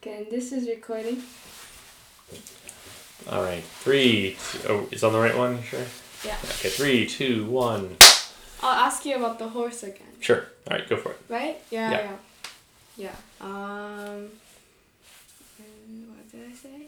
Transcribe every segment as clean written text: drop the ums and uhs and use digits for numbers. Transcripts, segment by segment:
Okay, and this is recording. All right, 3, 2, oh, is on the right one? Sure. Yeah. Okay, 3, 2, 1. I'll ask you about the horse again. Sure. All right, go for it. Right? Yeah. Yeah. And what did I say?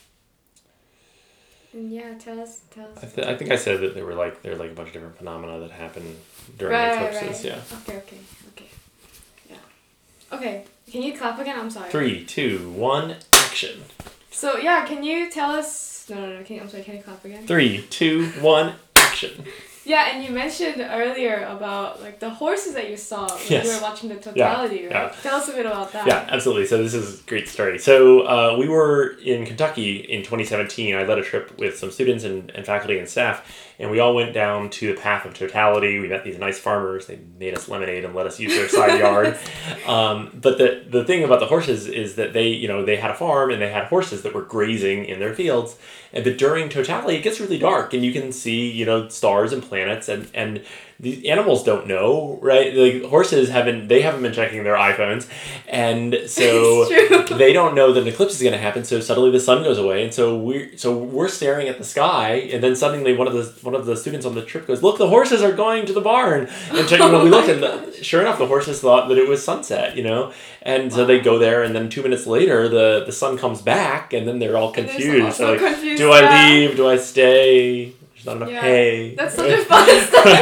And yeah, tell us. I think I said that there were like a bunch of different phenomena that happen during eclipses. Right. Yeah. Okay. Yeah. Okay. Can you clap again? I'm sorry. 3, 2, 1, action. So yeah, can you tell us? No. Can you clap again? 3, 2, 1, action. Yeah, and you mentioned earlier about like the horses that you saw when Yes. you were watching the totality, right? Yeah. Tell us a bit about that. Yeah, absolutely. So this is a great story. So we were in Kentucky in 2017. I led a trip with some students and faculty and staff, and we all went down to the Path of Totality. We met these nice farmers. They made us lemonade and let us use their side yard. But the thing about the horses is that they had a farm and they had horses that were grazing in their fields. But during totality, it gets really dark, and you can see, stars and planets, and the animals don't know, right? Like horses haven't been checking their iPhones, and so they don't know that an eclipse is going to happen. So suddenly the sun goes away, and so we're staring at the sky, and then suddenly one of the students on the trip goes, "Look, the horses are going to the barn!" And we looked, and sure enough, the horses thought that it was sunset, and so they go there, and then 2 minutes later, the sun comes back, and then they're all confused. So like, do I leave? Do I stay? There's not enough hay. That's such a fun story.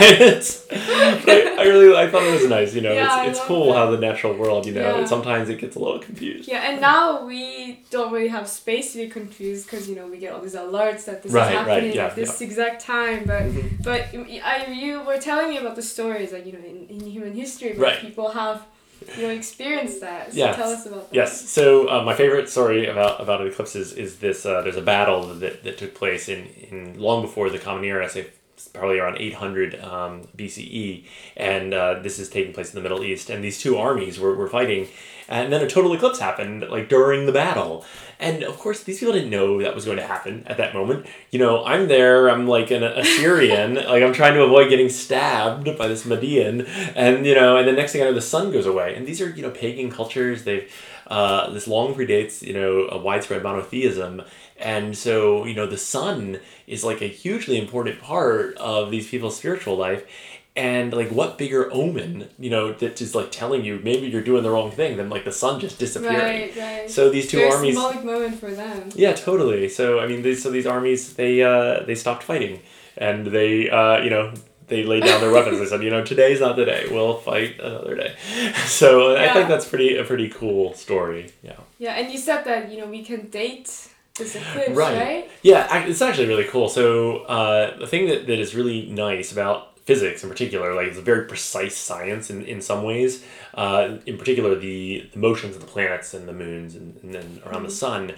I thought it was nice. It's cool how the natural world, sometimes it gets a little confused. Yeah, and now we don't really have space to be confused because we get all these alerts that this is happening at this exact time. But you were telling me about the stories like in human history where people have experienced that. So tell us about that. Yes. So my favorite story about an eclipse is this. There's a battle that took place in long before the Common Era, say probably around 800 BCE, and this is taking place in the Middle East. And these two armies were fighting, and then a total eclipse happened like during the battle. And of course, these people didn't know that was going to happen at that moment. I'm there, I'm like an Assyrian, like I'm trying to avoid getting stabbed by this Median, and and the next thing I know, the sun goes away. And these are, pagan cultures. They've, this long predates, a widespread monotheism. And so, the sun is like a hugely important part of these people's spiritual life. And like, what bigger omen, that is like telling you maybe you're doing the wrong thing than like the sun just disappearing. Right. So these two armies. Very symbolic moment for them. Yeah, totally. So I mean, these armies they stopped fighting, and they they laid down their weapons. They said, today's not the day. We'll fight another day. So I think that's a pretty cool story. Yeah. Yeah, and you said that we can date this eclipse, right? Yeah, it's actually really cool. So the thing that is really nice about physics in particular, like it's a very precise science in some ways, in particular the motions of the planets and the moons and then around the sun.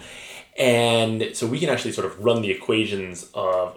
And so we can actually sort of run the equations of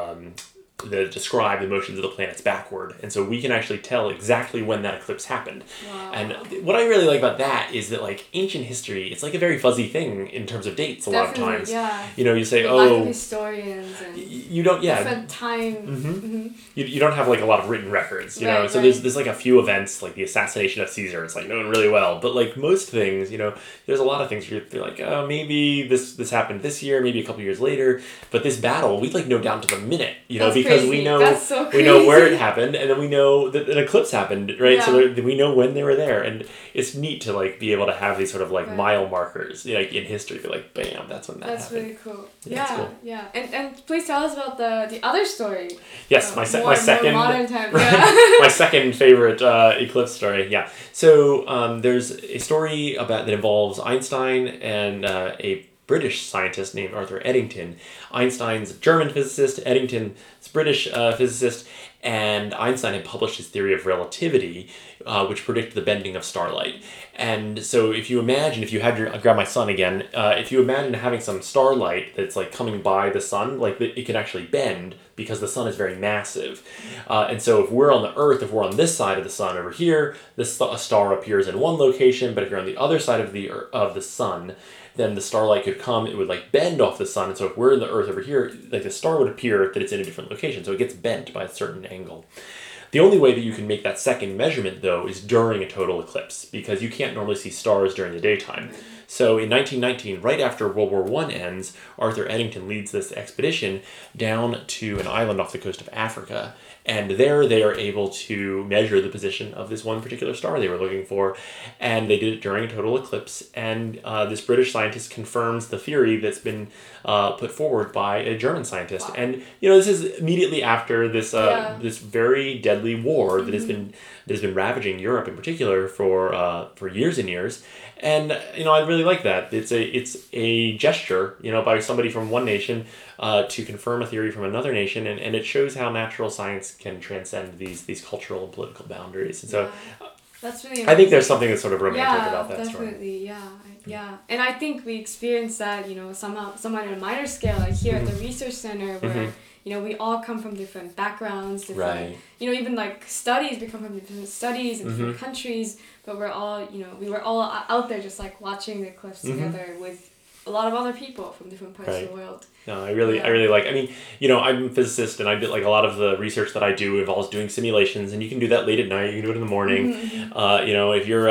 that describe the motions of the planets backward. And so we can actually tell exactly when that eclipse happened. Wow. And what I really like about that is that like ancient history, it's like a very fuzzy thing in terms of dates a lot of times. Yeah. You say, lack of historians and you don't, different time. Mm-hmm. You don't have like a lot of written records, know. So there's like a few events, like the assassination of Caesar. It's like known really well, but like most things, there's a lot of things you're like, oh, maybe this happened this year, maybe a couple years later, but this battle we like know down to the minute, because crazy. we know we know where it happened, and then we know that an eclipse happened, right? Yeah. So we know when they were there, and it's neat to like be able to have these sort of like mile markers, like in history, be like, bam, that's when that happened. That's really cool. Cool. Yeah. And please tell us about the other story. Yes, my second more modern time. My second favorite eclipse story. Yeah. So there's a story that involves Einstein and a British scientist named Arthur Eddington. Einstein's a German physicist, Eddington's British physicist, and Einstein had published his theory of relativity, which predicted the bending of starlight. And so if you had I'll grab my sun again, if you imagine having some starlight that's like coming by the sun, like it can actually bend because the sun is very massive. And so if we're on the Earth, if we're on this side of the sun over here, a star appears in one location, but if you're on the other side of the sun, then the starlight could come, it would like bend off the sun, and so if we're in the Earth over here, like the star would appear that it's in a different location, so it gets bent by a certain angle. The only way that you can make that second measurement, though, is during a total eclipse, because you can't normally see stars during the daytime. So in 1919, right after World War I ends, Arthur Eddington leads this expedition down to an island off the coast of Africa. And there they are able to measure the position of this one particular star they were looking for. And they did it during a total eclipse. And this British scientist confirms the theory that's been put forward by a German scientist. Wow. And, this is immediately after this this very deadly war that has been ravaging Europe in particular for years and years. And I really like that. It's a gesture, by somebody from one nation to confirm a theory from another nation, and it shows how natural science can transcend these cultural and political boundaries. And so, that's really amazing. I think there's something that's sort of romantic about that story. Definitely, yeah. And I think we experience that, somewhat on a minor scale, like here at the Research Center, where we all come from different backgrounds, different, even like studies, we come from different studies in different countries, but we're all, we were all out there just like watching the eclipse together with a lot of other people from different parts of the world. No, I really like, I'm a physicist, and I did like a lot of the research that I do involves doing simulations, and you can do that late at night, you can do it in the morning. If you're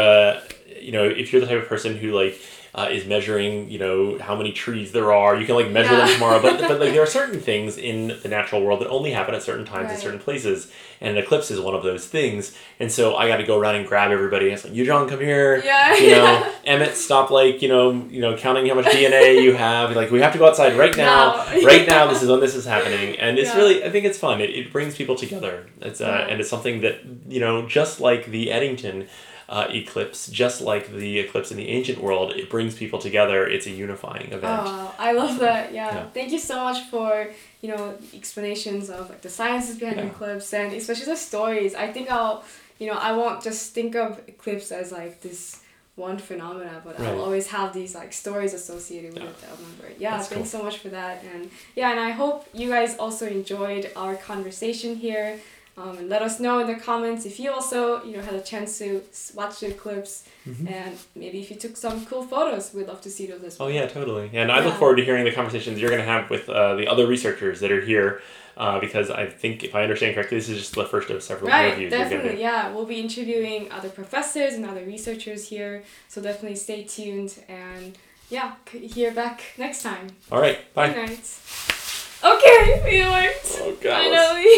the type of person who is measuring, how many trees there are. You can measure them tomorrow, but there are certain things in the natural world that only happen at certain times in certain places, and an eclipse is one of those things. And so I got to go around and grab everybody. It's like, Yujong, come here. Emmett, stop counting how much DNA you have. We have to go outside right now. Right now, this is when this is happening, and it's really, I think it's fun. It brings people together. It's and it's something that just like the Eddington eclipse, just like the eclipse in the ancient world, it brings people together. It's a unifying event. Oh, I love that. Yeah. Thank you so much for explanations of the sciences behind the eclipse, and especially the stories. I think I won't just think of eclipse as this one phenomena, but I'll always have these stories associated with it that I'll remember. Thanks so much for that, and I hope you guys also enjoyed our conversation here. And let us know in the comments if you also, had a chance to watch the eclipse, and maybe if you took some cool photos. We'd love to see those as well. Oh yeah, totally. And I look forward to hearing the conversations you're going to have with the other researchers that are here, because I think, if I understand correctly, this is just the first of several interviews. Right, definitely, We'll be interviewing other professors and other researchers here, so definitely stay tuned, and hear back next time. All right, bye. Good night. Okay, it worked. Oh God. Finally.